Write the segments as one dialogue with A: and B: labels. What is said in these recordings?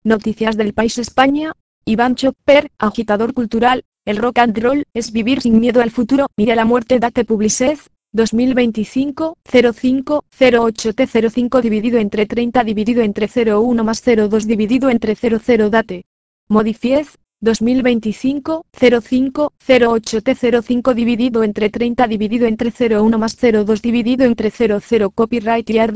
A: Noticias del País España. Iván Chopper, agitador cultural. El rock and roll es vivir sin miedo al futuro. Mira la muerte. Date Publicez. 2025, 05, 08T05 dividido entre 30 dividido entre 01 más 02 dividido entre 00 Date. Modifiez. 2025, 05, 08T05 dividido entre 30 dividido entre 01 más 02 dividido entre 00 Copyright Year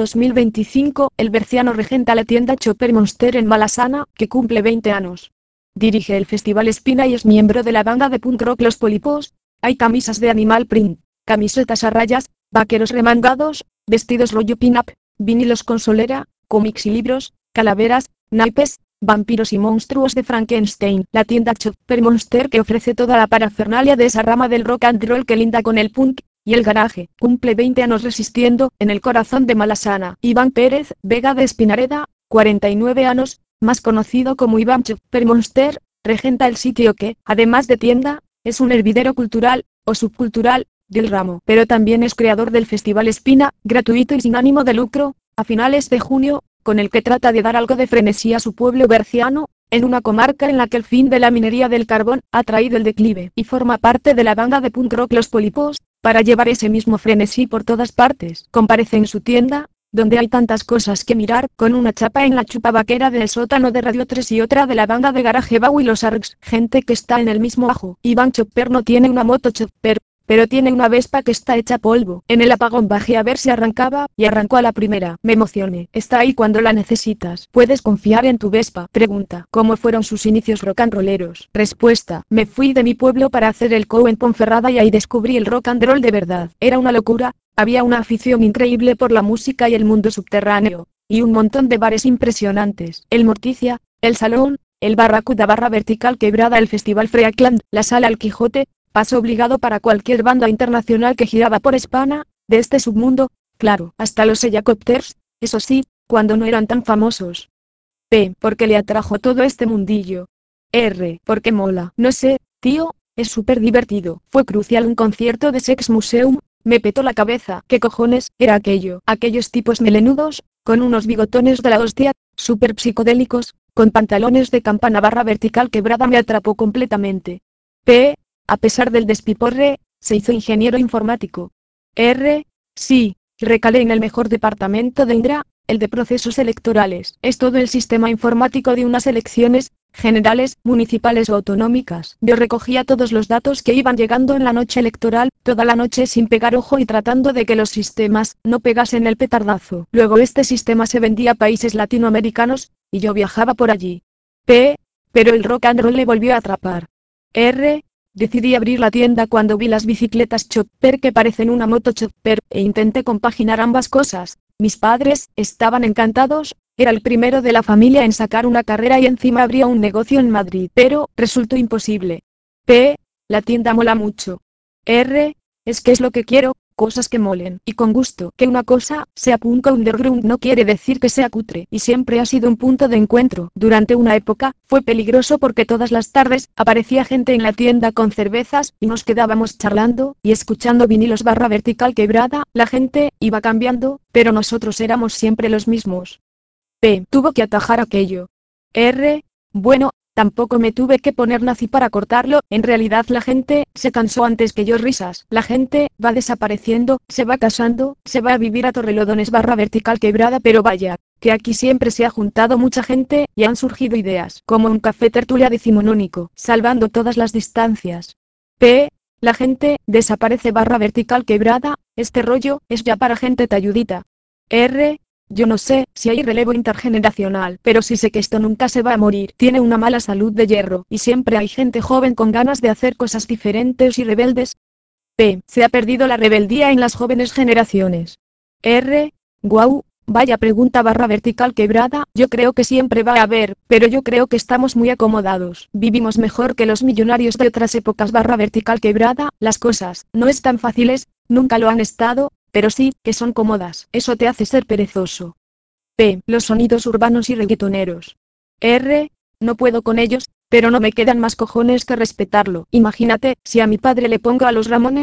A: 2025. El berciano regenta la tienda Chopper Monster en Malasaña, que cumple 20 años. Dirige el Festival Espina y es miembro de la banda de punk rock Los Pólipos. Hay camisas de animal print, camisetas a rayas, vaqueros remangados, vestidos rollo pin-up, vinilos con solera, cómics y libros, calaveras, naipes, vampiros y monstruos de Frankenstein. La tienda Chopper Monster, que ofrece toda la parafernalia de esa rama del rock and roll que linda con el punk y el garaje, cumple 20 años resistiendo en el corazón de Malasaña. Iván Pérez Vega de Espinareda, 49 años, más conocido como Iván Chopper Monster, regenta el sitio que, además de tienda, es un hervidero cultural, o subcultural, del ramo. Pero también es creador del Festival Espina, gratuito y sin ánimo de lucro, a finales de junio, con el que trata de dar algo de frenesí a su pueblo berciano, en una comarca en la que el fin de la minería del carbón ha traído el declive. Y forma parte de la banda de punk rock Los Pólipos, para llevar ese mismo frenesí por todas partes. Comparece en su tienda, donde hay tantas cosas que mirar, con una chapa en la chupa vaquera del sótano de Radio 3 y otra de la banda de garaje Bau y los Arcs. Gente que está en el mismo ajo. Iván Chopper no tiene una moto Chopper, pero tiene una Vespa que está hecha polvo. En el apagón bajé a ver si arrancaba, y arrancó a la primera. Me emocioné. Está ahí cuando la necesitas. ¿Puedes confiar en tu Vespa? Pregunta. ¿Cómo fueron sus inicios rock and rolleros? Respuesta. Me fui de mi pueblo para hacer el COU en Ponferrada y ahí descubrí el rock and roll de verdad. Era una locura. Había una afición increíble por la música y el mundo subterráneo, y un montón de bares impresionantes. El Morticia, el Salón, el Barracuda barra Vertical Quebrada, el Festival Freakland, la Sala El Quijote, paso obligado para cualquier banda internacional que giraba por España, de este submundo, claro, hasta los Helicopters, eso sí, cuando no eran tan famosos. P. Porque le atrajo todo este mundillo. R. Porque mola. No sé, tío, es súper divertido. Fue crucial un concierto de Sex Museum. Me petó la cabeza. ¿Qué cojones era aquello? Aquellos tipos melenudos, con unos bigotones de la hostia, súper psicodélicos, con pantalones de campana barra Vertical Quebrada me atrapó completamente. P. A pesar del despiporre, se hizo ingeniero informático. R. Sí, recalé en el mejor departamento de Indra, el de procesos electorales. Es todo el sistema informático de unas elecciones, generales, municipales o autonómicas. Yo recogía todos los datos que iban llegando en la noche electoral, toda la noche sin pegar ojo y tratando de que los sistemas no pegasen el petardazo. Luego este sistema se vendía a países latinoamericanos, y yo viajaba por allí. Pero el rock and roll le volvió a atrapar. R. Decidí abrir la tienda cuando vi las bicicletas Chopper que parecen una moto Chopper, e intenté compaginar ambas cosas. Mis padres estaban encantados, era el primero de la familia en sacar una carrera y encima abría un negocio en Madrid, pero resultó imposible. La tienda mola mucho. R. Es que es lo que quiero, cosas que molen, y con gusto. Que una cosa sea punk underground no quiere decir que sea cutre, y siempre ha sido un punto de encuentro. Durante una época, fue peligroso porque todas las tardes, aparecía gente en la tienda con cervezas, y nos quedábamos charlando, y escuchando vinilos barra Vertical Quebrada. La gente iba cambiando, pero nosotros éramos siempre los mismos. Tuvo que atajar aquello. R. Bueno, tampoco me tuve que poner nazi para cortarlo, en realidad la gente se cansó antes que yo. Risas. La gente va desapareciendo, se va casando, se va a vivir a Torrelodones barra Vertical Quebrada, pero vaya, que aquí siempre se ha juntado mucha gente y han surgido ideas, como un café tertulia decimonónico, salvando todas las distancias. La gente desaparece barra Vertical Quebrada, este rollo es ya para gente talludita. R. Yo no sé si hay relevo intergeneracional, pero sí sé que esto nunca se va a morir. Tiene una mala salud de hierro, y siempre hay gente joven con ganas de hacer cosas diferentes y rebeldes. Se ha perdido la rebeldía en las jóvenes generaciones. R. Guau, vaya pregunta barra Vertical Quebrada. Yo creo que siempre va a haber, pero yo creo que estamos muy acomodados. Vivimos mejor que los millonarios de otras épocas barra Vertical Quebrada. Las cosas no están fáciles, nunca lo han estado, pero sí que son cómodas. Eso te hace ser perezoso. Los sonidos urbanos y reggaetoneros. R. No puedo con ellos, pero no me quedan más cojones que respetarlo. Imagínate, si a mi padre le pongo a los Ramones,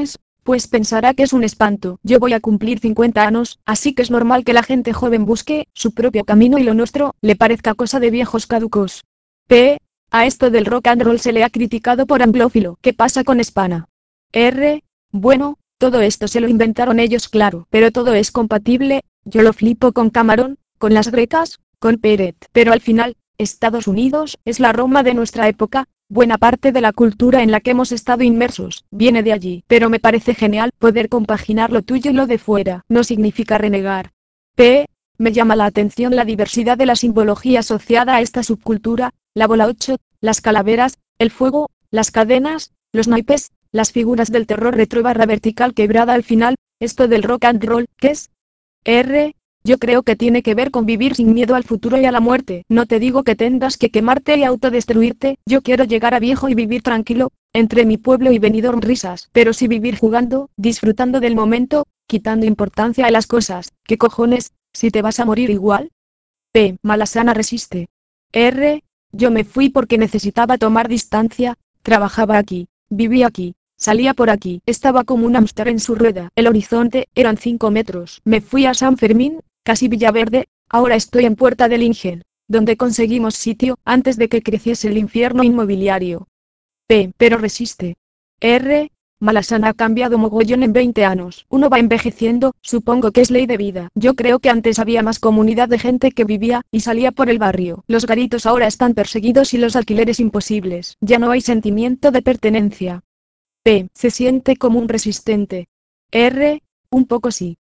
A: Pues pensará que es un espanto. Yo voy a cumplir 50 años, así que es normal que la gente joven busque su propio camino y lo nuestro le parezca cosa de viejos caducos. P. A esto del rock and roll se le ha criticado por anglófilo. ¿Qué pasa con Hispana? R. Bueno, todo esto se lo inventaron ellos, claro, pero todo es compatible. Yo lo flipo con Camarón, con las grecas, con Peret. Pero al final, Estados Unidos es la Roma de nuestra época. Buena parte de la cultura en la que hemos estado inmersos viene de allí, pero me parece genial poder compaginar lo tuyo y lo de fuera. No significa renegar. P. Me llama la atención la diversidad de la simbología asociada a esta subcultura, la bola 8, las calaveras, el fuego, las cadenas, los naipes, las figuras del terror retro barra vertical quebrada al final. Esto del rock and roll, ¿qué es? R. Yo creo que tiene que ver con vivir sin miedo al futuro y a la muerte. No te digo que tengas que quemarte y autodestruirte, yo quiero llegar a viejo y vivir tranquilo, entre mi pueblo y Benidorm risas, pero sí vivir jugando, disfrutando del momento, quitando importancia a las cosas. ¿Qué cojones, si te vas a morir igual? P. Malasana resiste. R. Yo me fui porque necesitaba tomar distancia, trabajaba aquí, vivía aquí. Salía por aquí, estaba como un hámster en su rueda. El horizonte eran 5 metros. Me fui a San Fermín, casi Villaverde, ahora estoy en Puerta del Ingen, donde conseguimos sitio antes de que creciese el infierno inmobiliario. P. Pero resiste. R. Malasana ha cambiado mogollón en 20 años. Uno va envejeciendo, supongo que es ley de vida. Yo creo que antes había más comunidad de gente que vivía y salía por el barrio. Los garitos ahora están perseguidos y los alquileres imposibles. Ya no hay sentimiento de pertenencia. P. Se siente como un resistente. R. Un poco sí.